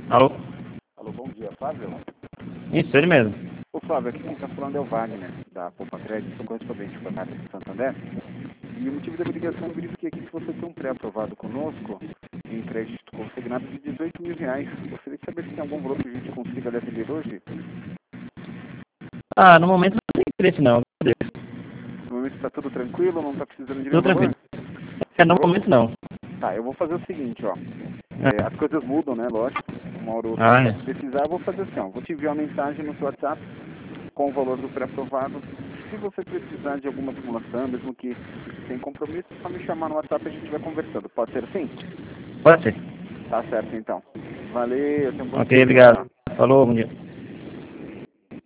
Alô? Alô, bom dia, Flávio? Isso, ele mesmo. Ô Flávio, aqui quem está falando é o Wagner, da Poupa Crédito, sou correspondente para a Caixa de Santander. E o motivo da minha ligação, eu verifiquei aqui que você tem um pré-aprovado conosco em crédito consignado de R$ 18.000. Gostaria de saber se tem algum valor que a gente consiga lhe atender hoje. Ah, no momento não tem interesse não. No momento está tudo tranquilo, não está precisando de nenhum Tudo valor? tranquilo. No momento não. Tá, eu vou fazer o seguinte, ó. As coisas mudam, né? Lógico. Uma hora ou outra Ah, você é. pode precisar, eu vou fazer assim, ó. Vou te enviar uma mensagem no seu WhatsApp com o valor do pré-aprovado. Se você precisar de alguma simulação, mesmo que sem compromisso, é só me chamar no WhatsApp e a gente vai conversando. Pode ser assim? Pode ser. Tá certo, então. Valeu, tenha um bom Ok, dia. Tchau, obrigado. tchau. Falou, bom dia.